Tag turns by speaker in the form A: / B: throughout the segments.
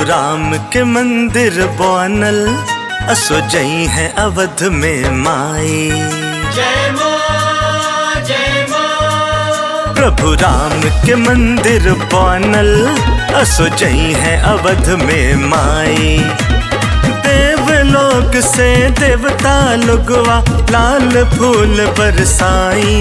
A: राम के मंदिर बनल असो जई है अवध में माई।
B: जय मां जय मां।
A: प्रभु राम के मंदिर बनल असो जई है अवध में माई। देवलोक से देवता लोगवा लाल फूल बरसाई।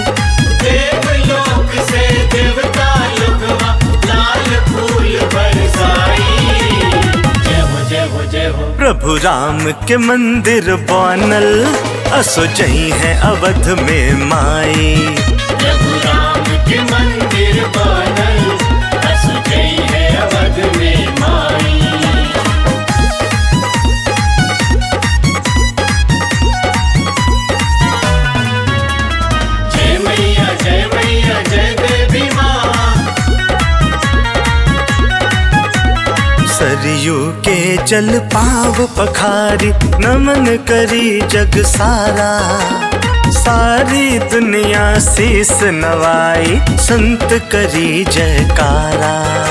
B: देवलोक से देवता लोगवा लाल फूल बरसाई। जय हो जय हो जय हो।
A: प्रभु राम के मंदिर बनल असो जई है अवध में माई।
B: प्रभु राम के मंदिर बनल असो जई है अवध में माई। जय मैया जय देवी माँ।
A: सरयू के जल पाव पखारी नमन करी जग सारा। सारी दुनिया शीस नवाई संत करी जयकारा।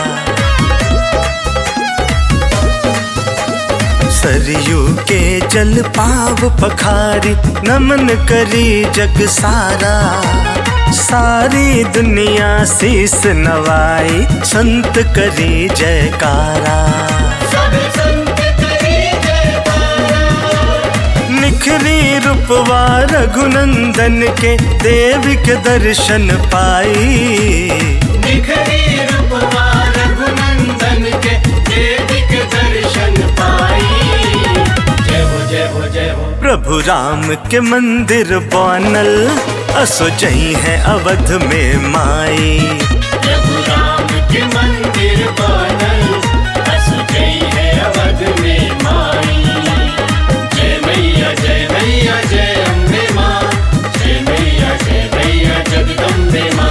A: सरयू के जल पाव पखारी नमन करी जग सारा। सारी दुनिया शीस नवाई संत करी जयकारा।
B: सब संत करी जयकारा।
A: निखरी रूपवा रघुनंदन के देवी के दर्शन पाई।
B: निखरी रूपवा रघुनंदन के देवी के दर्शन पाई। जय हो जय हो जय हो।
A: प्रभु राम के मंदिर बनल असो जई है अवध में माई।
B: प्रभु राम के मंदिर बनल असो जई है अवध में माई। जय मैया जय अम्बे माँ। जय मैया जगदम्बे माँ।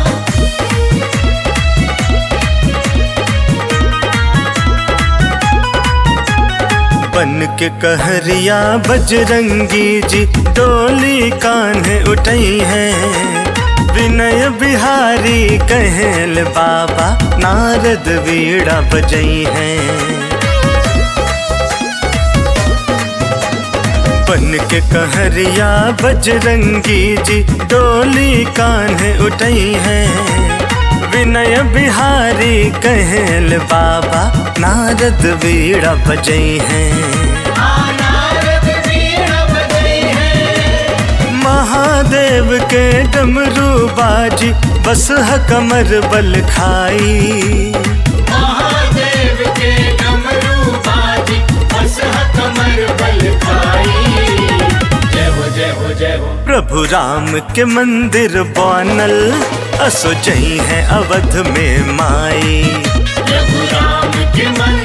A: बन के कहरिया बजरंगी जी डोली कान्हे उठई है। विनय बिहारी कहल बाबा नारद वीणा बजई है। बन के कहरिया बजरंगी जी डोली कान्हे उठई है। विनय बिहारी कहल बाबा नारद वीणा बजई है।
B: नारद वीणा बजई है।
A: महादेव के डमरू बाजी बस कमर बल खाई।
B: महादेव के डमरू बाजी बस कमर बल खाई। जय हो जय हो जय हो।
A: प्रभु राम के मंदिर बनल असो जई है अवध में माई।
B: प्रभु राम के मंदिर